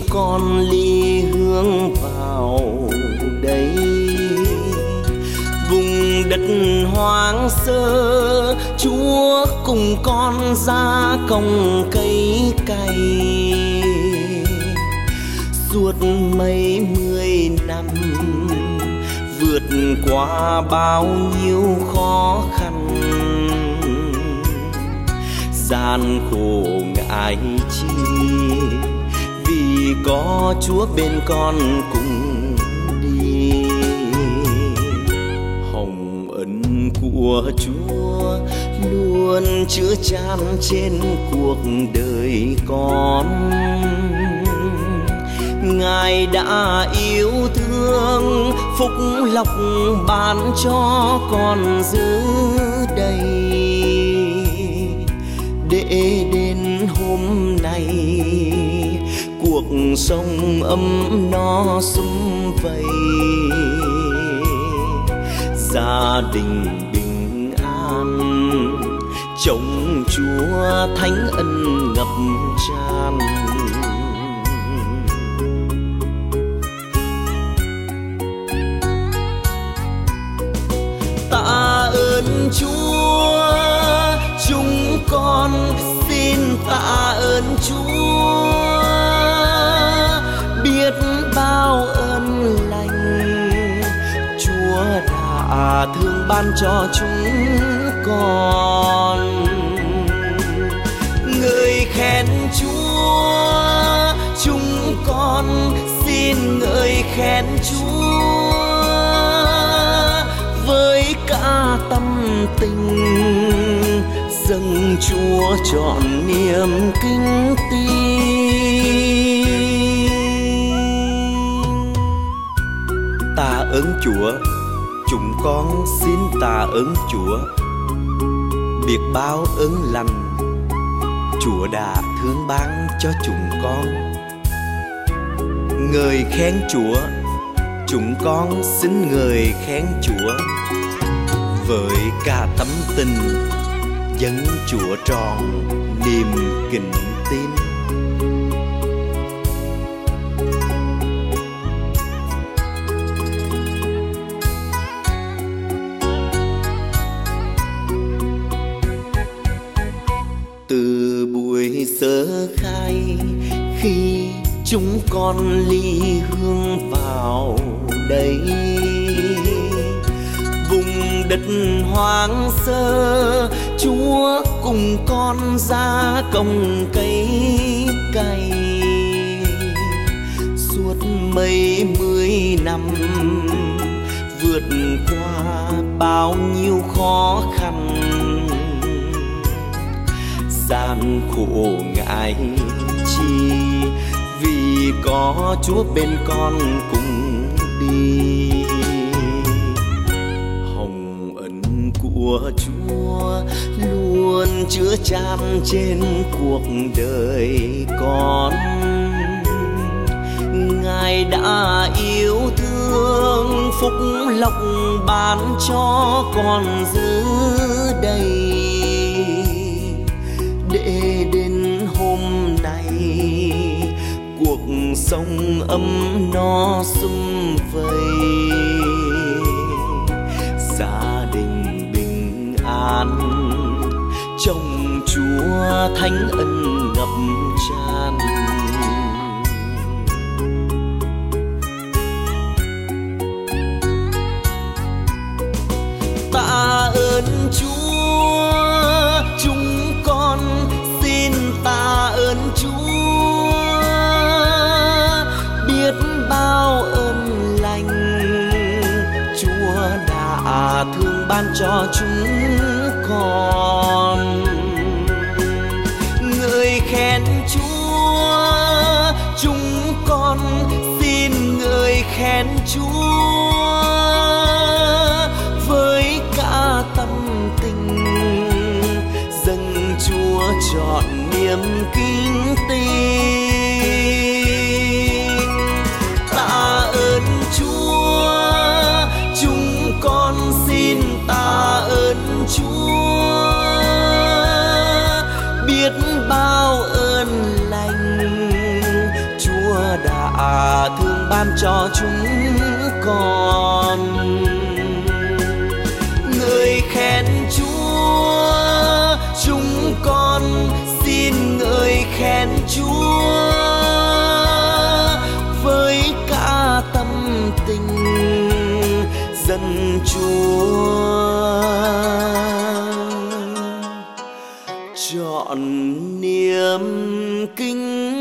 chúng con ly hương vào đây. Vùng đất hoang sơ, Chúa cùng con ra còng cây cày. Suốt mấy mươi năm vượt qua bao nhiêu khó khăn, gian khổ ngại chi vì có Chúa bên con cùng đi. Hồng ân của Chúa luôn chứa chan trên cuộc đời con. Ngài đã yêu thương phúc lộc ban cho con giữ đầy, để đến hôm nay cuộc sống ấm no sum vầy. Gia đình bình an trông Chúa thánh ân ngập tràn. Tạ ơn Chúa, chúng con xin tạ ơn Chúa. Biết bao ơn lành Chúa đã thương ban cho chúng con. Ngợi khen Chúa, chúng con xin ngợi khen Chúa. Với cả tâm tình dâng Chúa trọn niềm kính tin. Tạ ơn Chúa, chúng con xin tạ ơn Chúa. Biết bao ơn lành Chúa đã thương ban cho chúng con. Ngợi khen Chúa, chúng con xin ngợi khen Chúa. Với cả tâm tình dâng Chúa tròn niềm kính tin. Từ buổi sơ khai khi chúng con ly hương vào đây, vùng đất hoang sơ Chúa cùng con ra còng cây cày. Suốt mấy mươi năm vượt qua bao nhiêu khó khăn, gian khổ ngại chi vì có Chúa bên con cùng đi. Hồng ân của Chúa luôn chứa chan trên cuộc đời con. Ngài đã yêu thương phúc lộc ban cho con giữ đầy, để đến hôm nay cuộc sống ấm no sum vầy. Gia đình bình an trông Chúa thánh ân ngập tràn. Tạ ơn Chúa, chúng con xin tạ ơn Chúa. Biết bao ơn lành Chúa đã thương ban cho chúng con. Ngợi khen Chúa, chúng con xin ngợi khen Chúa. Với cả tâm tình dâng Chúa trọn niềm kính tin. Tạ ơn Chúa, chúng con xin tạ ơn Chúa. Biết bao ơn lành Chúa ban cho chúng con. Ngợi khen Chúa, chúng con xin ngợi khen Chúa với cả tâm tình dân Chúa. Trọn niềm kính